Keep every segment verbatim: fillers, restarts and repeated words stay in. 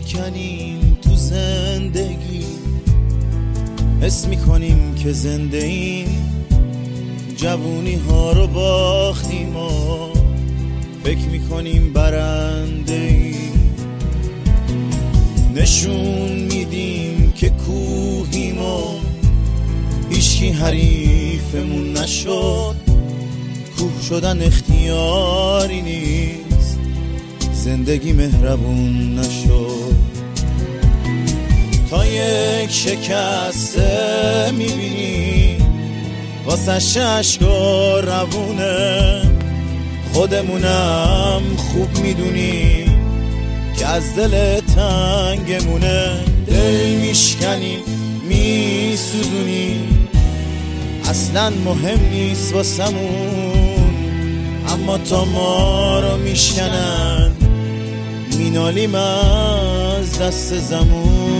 میشکنیم تو زندگی، حس میکنیم که زنده ایم، جوونی ها رو باختیم و فکر میکنیم برنده ایم. نشون میدیم که کوهیم و هیچکی حریفمون نشد. کوه شدن اختیاری نیست، زندگی مهربون نشد. تا یک شکسته میبینی واسه ششکا روونه، خودمونم خوب میدونیم که از دل تنگمونه. دل میشکنیم میسوزونیم، اصلا مهم نیست واسمون، اما تا ما رو میشکنن مینالیم از دست زمون.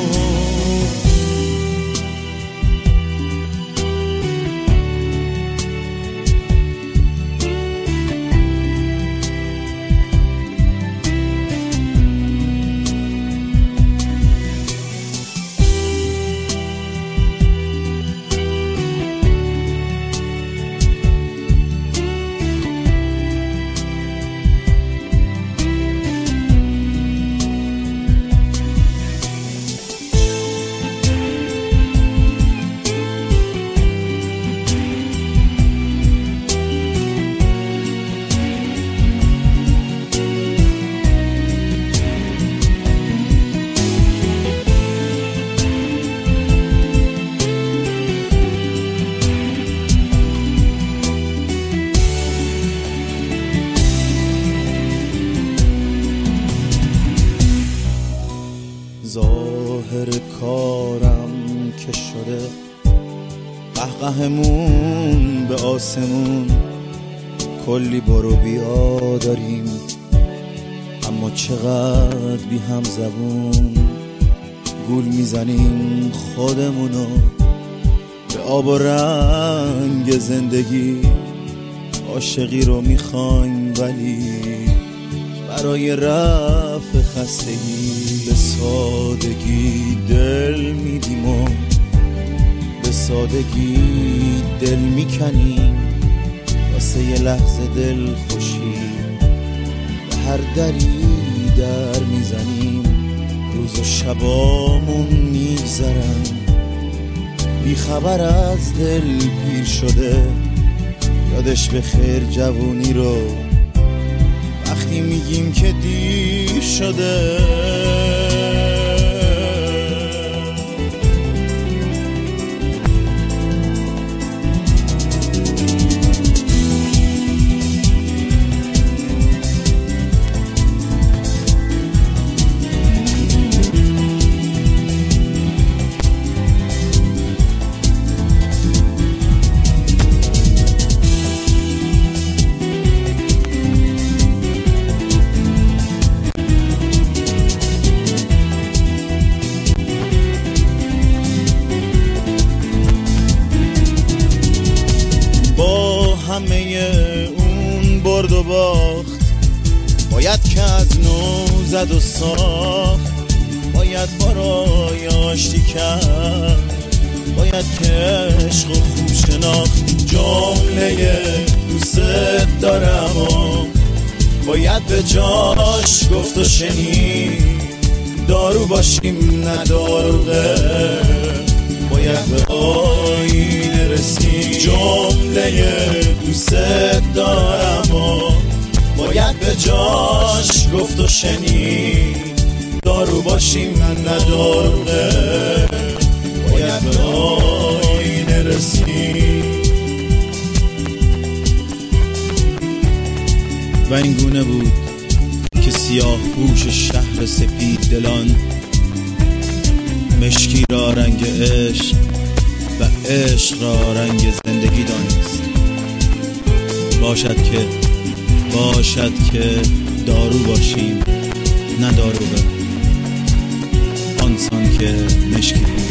ظاهر کارم که شده قهقهمون به آسمون، کلی برو بیا داریم اما چقدر بی هم زبون. گول میزنیم خودمونو به آب و رنگ زندگی، عاشقی رو میخوایم ولی برای رفع خستگی به سادگی دل میدیم و به سادگی دل میکنیم، واسه یه لحظه دل خوشی به هر دری در میزنیم. روز و شبامون میگذرن بی خبر از دل پیر شده، یادش به خیر جوونی رو وقتی میگیم که دیر شده. همه اون برد و باخت باید که از نو زد و ساخت، باید برای آشتی کرد، باید که عشق و خوب شناخت. جمله دوست دارم و باید به جاش گفت و شنید، دارو باشیم نه داروغه، باید به آینه رسید. جمله دوست دارم و باید به جاش گفت و شنید، دارو باشیم من نداره، باید به آینه رسید. و این گونه بود که سیاه پوش شهر سپید دلان مشکی را رنگ عشق و عشق را رنگ زندگی دانست. باشد که باشد که دارو باشیم نه داروغه، آنسان که مشکی بود.